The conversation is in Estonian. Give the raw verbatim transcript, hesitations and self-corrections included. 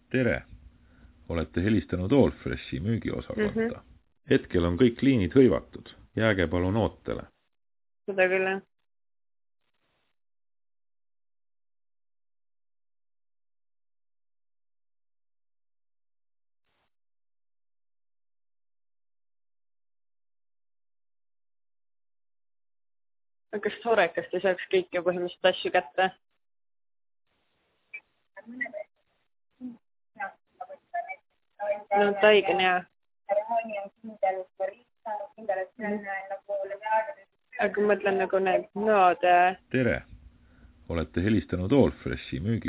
Tere! Olete helistanud Allfreshi müügiosakonda. Mhm. Hetkel on kõik liinid hõivatud. Jääge palun ootele. Seda küll, jah. Aga kas Horekast ei saaks kõiki põhimõtteliselt asju kätte? No Taig on hea. Aga mõtlen nagu need nood. Tere! Olete helistanud Allfreshi müügi